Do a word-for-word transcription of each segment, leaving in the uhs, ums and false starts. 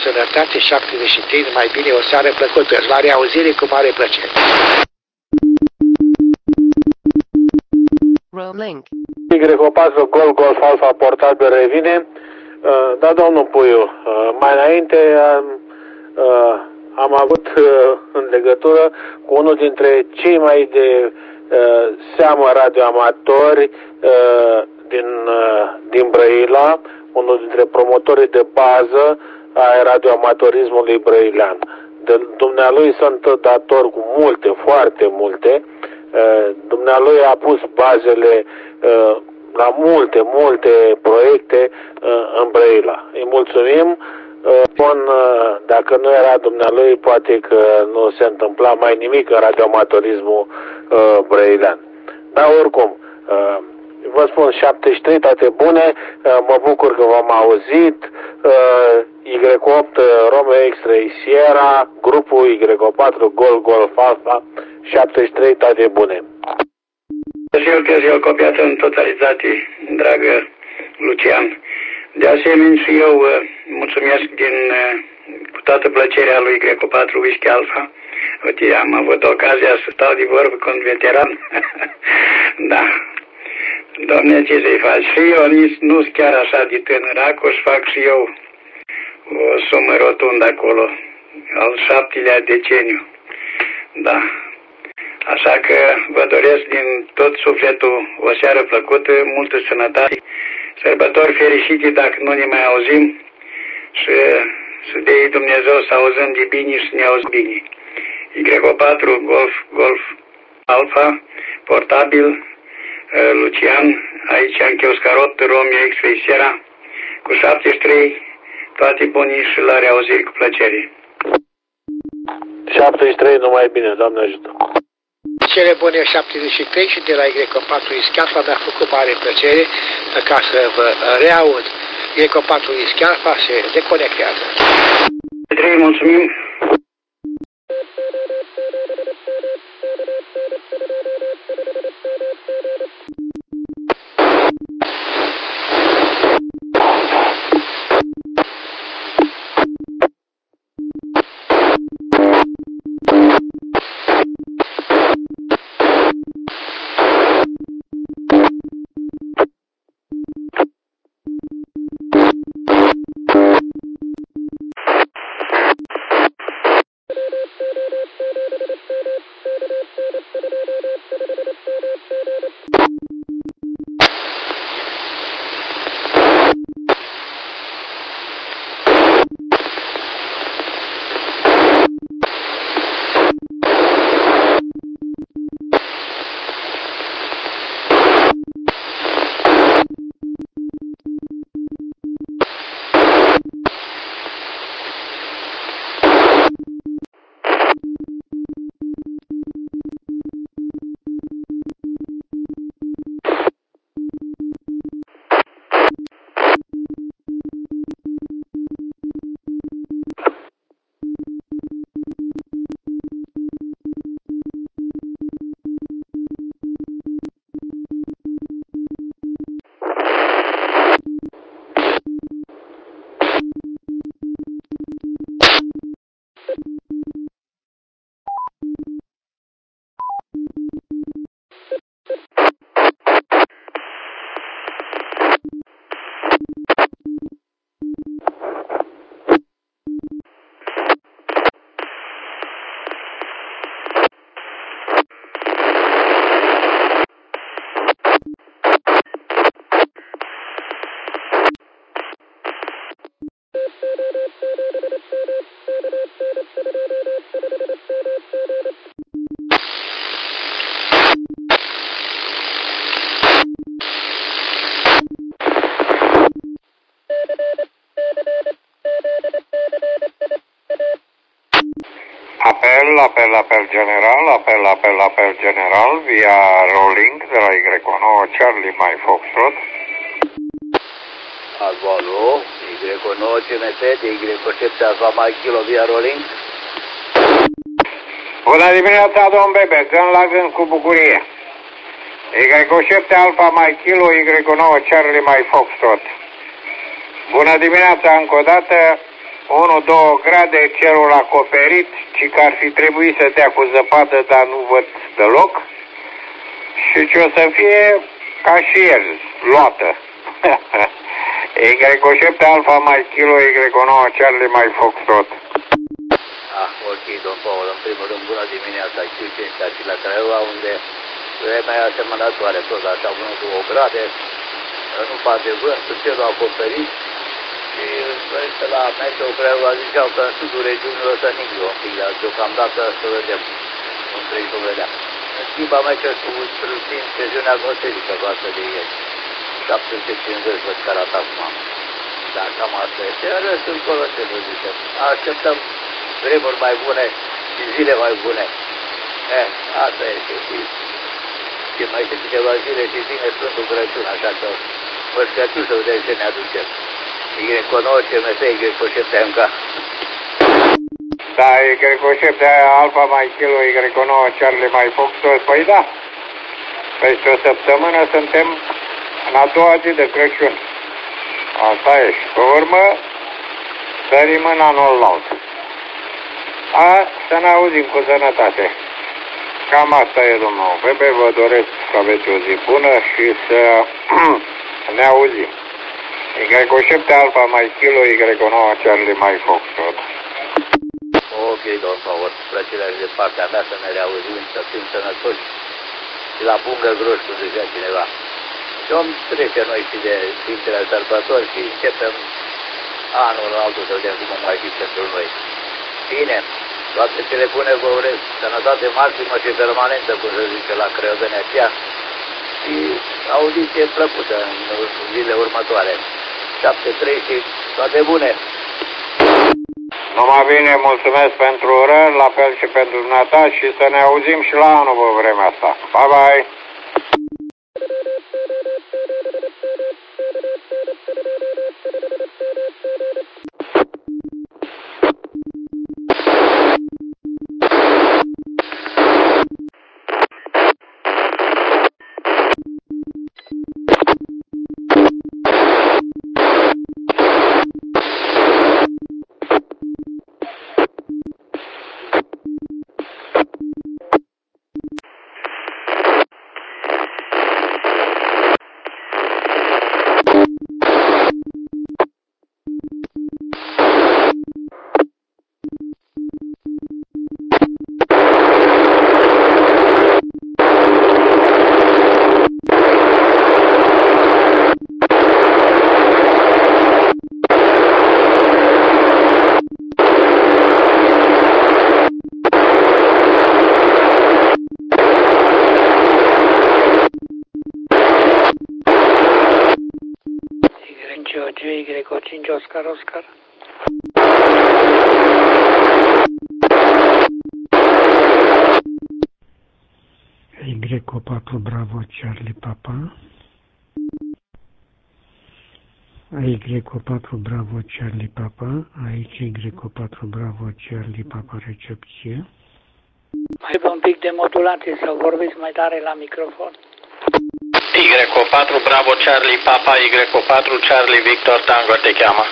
Sănătate șaptezeci și trei, numai bine, o seară plăcută. La reauzire cu mare plăcere. Rolling. Y patru Golf Golf Alpha portabil revine. Uh, da, domnul Puiu, uh, mai înainte am, uh, am avut uh, în legătură cu unul dintre cei mai de uh, seamă radioamatori uh, din, uh, din Brăila, unul dintre promotorii de bază a radioamatorismului brăilean. De, dumnealui sunt dator cu multe, foarte multe. Uh, dumnealui a pus bazele uh, la multe, multe proiecte uh, în Brăila. Îi mulțumim. Uh, Bun, uh, dacă nu era dumnealui, poate că nu se întâmpla mai nimic în radioamatorismul uh, brăilean. Dar oricum, uh, vă spun șaptezeci și trei, toate bune, uh, mă bucur că v-am auzit. uh, Y opt Romeo X-Ray Sierra, grupul Y patru Golf Golf Alpha, șaptezeci și trei, toate bune. Eu că eu copiat în totalitate, dragă Lucian. De asemenea și eu uh, mulțumesc din, uh, cu toată plăcerea lui Y patru Whisky Alpha. Uite, am avut ocazia să stau de vorbă cu un veteran. Da. Doamne, ce să-i faci? Și eu nici nu sunt chiar așa de tânăr, o să fac și eu o sumă rotundă acolo, al șaptelea deceniu. Da. Așa că vă doresc din tot sufletul o seară plăcută, multă sănătate, sărbători fericite dacă nu ne mai auzim și să dea Dumnezeu să auzim de bine și să ne auzim bine. Y patru Golf Golf Alpha, portabil, Lucian, aici în Chioscarot, Romeo X-Ray Sierra, cu șaptezeci și trei, toate bunii și la reauziri cu plăcere. șaptezeci și trei, numai bine, Doamne ajută. Cele bune șaptezeci și trei și de la Y patru Ischialfa mi-a făcut mare plăcere ca să vă reaud. Y patru Ischialfa se deconectează. trei, mulțumim. Apel, apel, apel general, apel, apel, apel general, via rolling de la Y nouă Charlie My Foxtrot. Alo, Y nouă C M P de Y șapte Alpha My Kilo via rolling. Bună dimineața, domn Bebe, gând la gând cu bucurie. Y șapte Alpha My Kilo, Y nouă Charlie My Foxtrot. Bună dimineața încă o dată, unu doi grade, cerul acoperit, ci că ar fi trebuit să dea cu zăpadă, dar nu văd deloc. Și ce o să fie ca și el, luată. Y șapte Alfa mai Kilo, Y nouă Charlie mai Foxtrot. Ah, ok, domn Paul, în primul rând, bună dimineața, Q cinci și la Craiova, unde vremea e asemănătoare, tot așa, unu doi grade, nu face vânt, cerul acoperit și de la Meteo Craiova ziceau că în sudul regiunilor să ningă un pic, dar deocamdată să vedem, nu trebuie să vedem. În schimb, am aici cu puțin presiunea atmosferică față de ieri. șapte sute cincizeci văd că arată acum. Dar cam asta este. În restul încolo ce vă zicem. Așteptăm vremuri mai bune și zile mai bune. Eh, asta este. Și mai este câteva zile și vine Sfântul Crăciun, așa că vă scătiu să vedeți ce ne aducem. Y nouă C M S, Y șapte M K. Da, Y șapte Alfa mai Kilo, Y nouă Charlie mai Foxtrot. Păi da, peste o săptămână suntem în a doua zi de Crăciun. Asta e. Și pe urmă, sărim în anul nou. A, să ne auzim cu sănătate. Cam asta e, domnul Pepe. Vă doresc să aveți o zi bună și să ne auzim. Y șapte Alfa mai Kilo, Y nouă Charlie mai Foxtrot. Ok, domn Paul, plăcerea de partea mea să ne reauzim, să fim sănătoși și la bungă groși, cum zicea cineva. Și om trece noi și de Sfintele Sărbători și începem anul altul să vedem cum mai fi pentru noi. Bine, toate cele bune vă urez, sănătate maximă și permanentă, cum se zice la Craioveni aceea, și audiție plăcută în zilele următoare. șapte trei și toate bune! Numai bine, mulțumesc pentru urări, la fel și pentru dumneata și să ne auzim și la anul pe vremea asta. Bye, bye! Y cinci Oscar Oscar. Y patru Bravo Charlie Papa. Y patru Bravo Charlie Papa. Aici Y patru Bravo Charlie Papa recepție. Mai un pic de modulație sau vorbiți mai tare la microfon. Y patru Bravo Charlie Papa, Y patru Charlie Victor Tango te cheamă.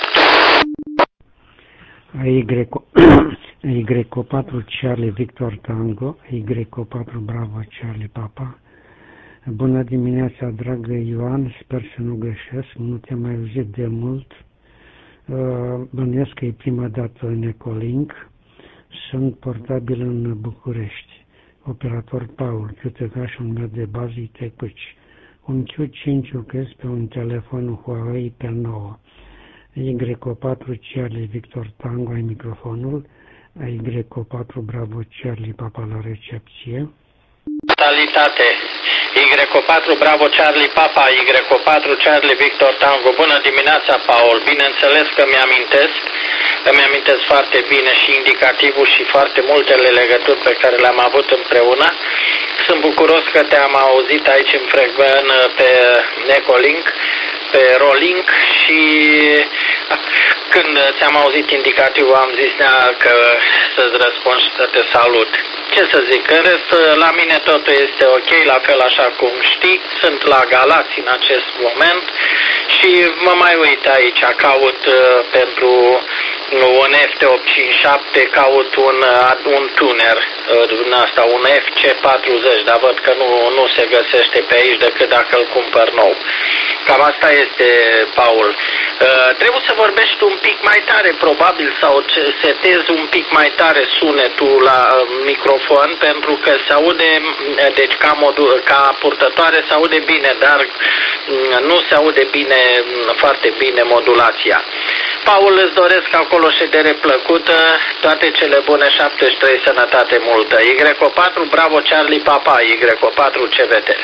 Y patru Charlie Victor Tango, Y patru Bravo Charlie Papa. Bună dimineața, dragă Ioan, sper să nu greșesc, nu te-am mai auzit de mult. Bănuiesc că e prima dată în Ecolink. Sunt portabil în București. Operator Paul, chiutecașul meu de bază I T Cuci. Un Q cinci lucrez pe un telefon Huawei P nouă. Y patru Charlie Victor Tango ai microfonul. Y patru Bravo Charlie Papa la recepție. Totalitate. Y patru Bravo Charlie Papa, Y patru Charlie Victor Tango. Bună dimineața, Paul. Bineînțeles că mi-amintesc, îmi amintesc foarte bine și indicativul și foarte multele legături pe care le-am avut împreună. Sunt bucuros că te-am auzit aici în frecven pe Ecolink, pe Rolink și când ți-am auzit indicativul am zis că să-ți răspund și să te salut. Ce să zic, în rest la mine totul este ok, la fel așa cum știi, sunt la Galați în acest moment și mă mai uit aici, caut uh, pentru un F T opt cinci șapte, caut un, un tuner din asta, un F C patruzeci, dar văd că nu, nu se găsește pe aici decât dacă îl cumpăr nou. Cam asta este, Paul. Uh, trebuie să vorbești un pic mai tare, probabil, sau setezi un pic mai tare sunetul la uh, microfon, pentru că se aude, deci ca, modul, ca purtătoare se aude bine, dar uh, nu se aude bine, foarte bine modulația. Paul, îți doresc acolo ședere plăcută, toate cele bune, șaptezeci și trei, sănătate multă. Y O patru, Bravo Charlie Papa, Y O patru, C V T.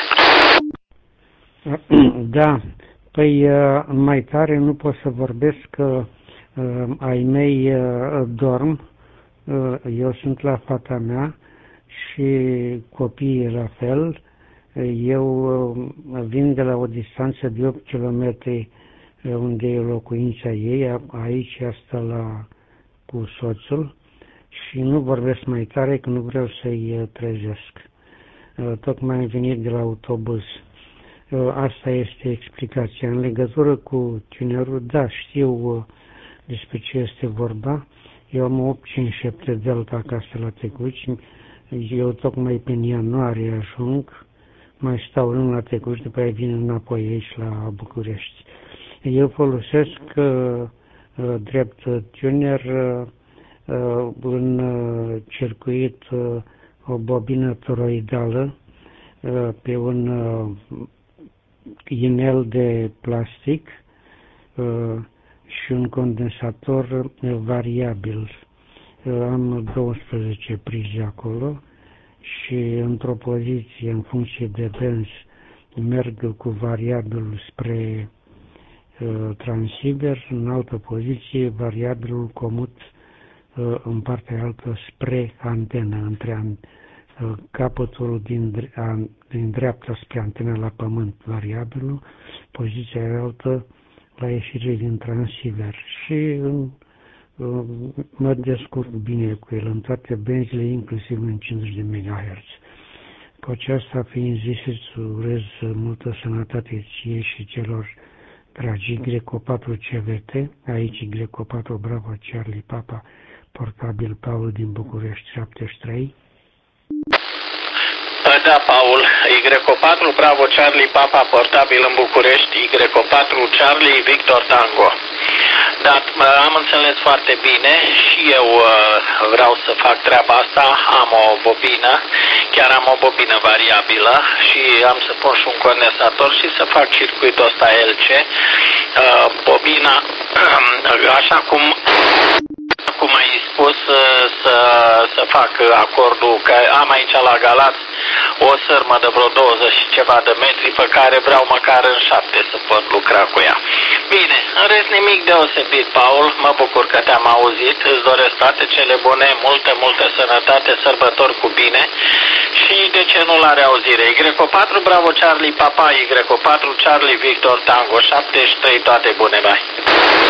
Da, păi mai tare nu pot să vorbesc că ai mei dorm, eu sunt la fata mea și copiii la fel. Eu vin de la o distanță de opt kilometri unde e locuința ei, aici asta la, cu soțul, și nu vorbesc mai tare că nu vreau să-i trezesc. Tocmai am venit de la autobuz. Asta este explicația. În legătură cu tunerul, da, știu despre ce este vorba. Eu am opt cinci șapte Delta acasă la Tecuci. Eu tocmai pe ianuarie ajung, mai stau luni la Tecuci, după aia vin înapoi aici la București. Eu folosesc uh, drept tuner uh, în uh, circuit uh, o bobină toroidală uh, pe un uh, inel de plastic uh, și un condensator uh, variabil. Uh, am douăsprezece prize acolo și într-o poziție, în funcție de benz, merg cu variabilul spre transceiver, în altă poziție, variabilul comut în partea altă spre antenă, între an, capătul din, din dreapta spre antena la pământ, variabilul, poziția altă la ieșire din transceiver. Și mă descurc bine cu el în toate benzile, inclusiv în cincizeci de megahertz. Cu aceasta fiind zis, îți urez multă sănătate ție și celor dragi. Y O patru C V T, aici Y O patru Bravo Charlie Papa, portabil Paul din București, șaptezeci și trei. Da, Paul, Y O patru Bravo Charlie Papa, portabil în București, Y O patru Charlie Victor Tango. Da, am înțeles foarte bine și eu vreau să fac treaba asta, am o bobină, chiar am o bobină variabilă și am să pun și un condensator și să fac circuitul ăsta L C. Bobina, așa cum... cum ai spus, să, să fac acordul, că am aici la Galați o sârmă de vreo douăzeci și ceva de metri pe care vreau măcar în șapte să pot lucra cu ea. Bine, în rest nimic deosebit, Paul, mă bucur că te-am auzit, îți doresc toate cele bune, multă, multă sănătate, sărbători cu bine și de ce nu la reauzire. Y O patru Bravo Charlie Papa, Y O patru Charlie Victor Tango, șaptezeci și trei, toate bune, bye!